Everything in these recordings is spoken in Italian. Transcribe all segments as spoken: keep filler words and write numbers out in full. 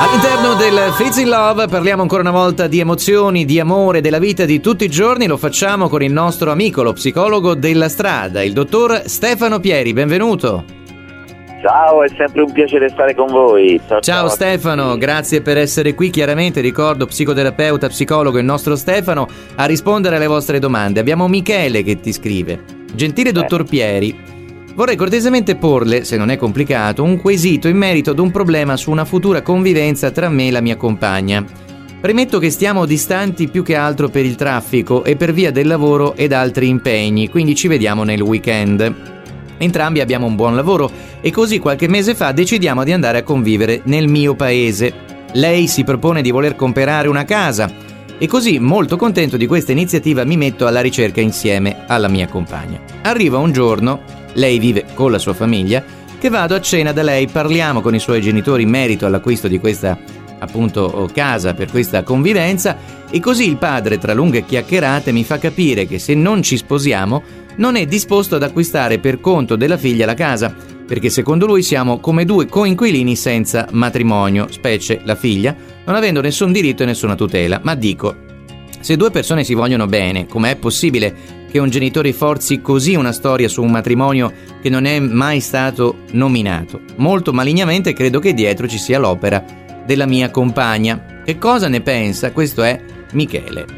All'interno del Fits in Love parliamo ancora una volta di emozioni, di amore, della vita di tutti i giorni. Lo facciamo con il nostro amico, lo psicologo della strada, il dottor Stefano Pieri. Benvenuto. Ciao, è sempre un piacere stare con voi. Ciao, ciao, ciao Stefano, grazie per essere qui. Chiaramente ricordo psicoterapeuta, psicologo, il nostro Stefano, a rispondere alle vostre domande. Abbiamo Michele che ti scrive: gentile dottor Pieri, vorrei cortesemente porle, se non è complicato, un quesito in merito ad un problema su una futura convivenza tra me e la mia compagna. Premetto che stiamo distanti più che altro per il traffico e per via del lavoro ed altri impegni, quindi ci vediamo nel weekend. Entrambi abbiamo un buon lavoro e così qualche mese fa decidiamo di andare a convivere nel mio paese. Lei si propone di voler comprare una casa e così, molto contento di questa iniziativa, mi metto alla ricerca insieme alla mia compagna. Arriva un giorno, lei vive con la sua famiglia, che vado a cena da lei, parliamo con i suoi genitori in merito all'acquisto di questa appunto casa per questa convivenza e così il padre, tra lunghe chiacchierate, mi fa capire che se non ci sposiamo non è disposto ad acquistare per conto della figlia la casa, perché secondo lui siamo come due coinquilini senza matrimonio, specie la figlia, non avendo nessun diritto e nessuna tutela. Ma dico, se due persone si vogliono bene, com'è possibile che un genitore forzi così una storia su un matrimonio che non è mai stato nominato? Molto malignamente credo che dietro ci sia l'opera della mia compagna. Che cosa ne pensa? Questo è Michele.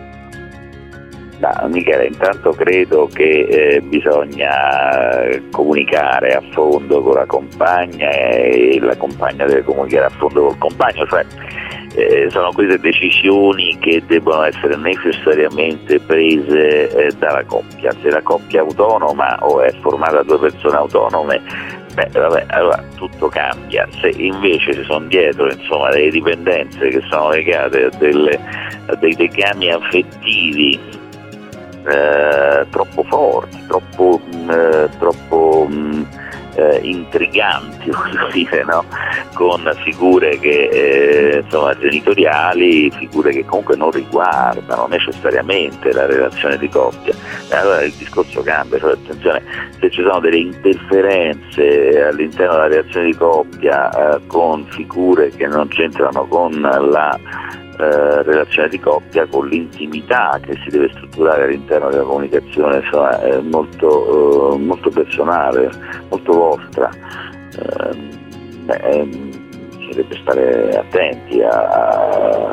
No, Michele, intanto credo che eh, bisogna comunicare a fondo con la compagna e la compagna deve comunicare a fondo col compagno, cioè eh, sono queste decisioni che debbono essere necessariamente prese eh, dalla coppia. Se la coppia è autonoma o è formata da due persone autonome, beh, vabbè, allora tutto cambia. Se invece ci sono dietro insomma delle dipendenze che sono legate a, delle, a dei legami affettivi Eh, troppo forti, troppo, eh, troppo mh, eh, intriganti, voglio dire, no? Con figure che eh, insomma genitoriali, figure che comunque non riguardano necessariamente la relazione di coppia. E allora il discorso cambia, cioè attenzione, se ci sono delle interferenze all'interno della relazione di coppia eh, con figure che non c'entrano con la Eh, relazione di coppia, con l'intimità che si deve strutturare all'interno della comunicazione, insomma è molto, eh, molto personale, molto vostra. Eh, beh, si deve stare attenti a,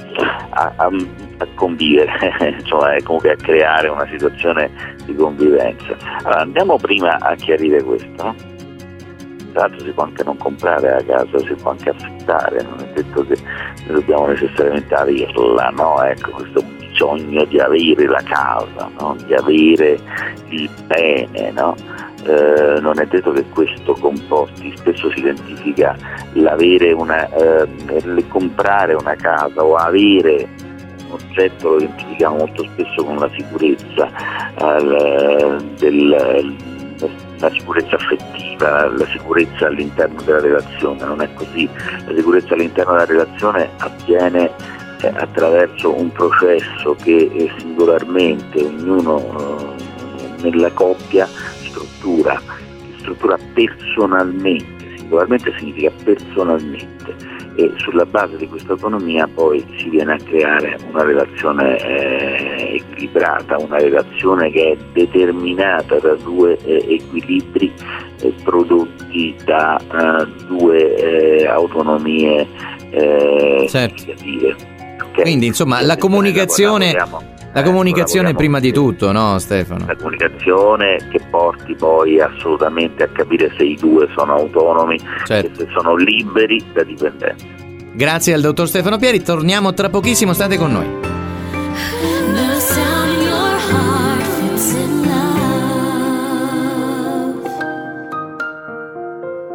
a, a, a convivere, insomma, è comunque a creare una situazione di convivenza. Allora, andiamo prima a chiarire questo, no? Tra l'altro si può anche non comprare la casa, si può anche affittare, non è detto che noi dobbiamo necessariamente averla, no? Ecco, questo bisogno di avere la casa, no? Di avere il bene, no? Eh, non è detto che questo comporti, spesso si identifica l'avere una, eh, comprare una casa o avere un oggetto, lo identifichiamo molto spesso con la sicurezza eh, del la sicurezza affettiva, la sicurezza all'interno della relazione. Non è così. La sicurezza all'interno della relazione avviene eh, attraverso un processo che eh, singolarmente ognuno eh, nella coppia struttura, struttura personalmente. Singolarmente significa personalmente, e sulla base di questa autonomia poi si viene a creare una relazione eh, equilibrata, una relazione che è determinata da due eh, equilibri eh, prodotti da uh, due eh, autonomie eh, certo. significative. Okay? Quindi insomma la comunicazione La comunicazione eh, prima di tutto, no Stefano? La comunicazione che porti poi assolutamente a capire se i due sono autonomi, certo, e se sono liberi da dipendenza. Grazie al dottor Stefano Pieri, torniamo tra pochissimo, state con noi.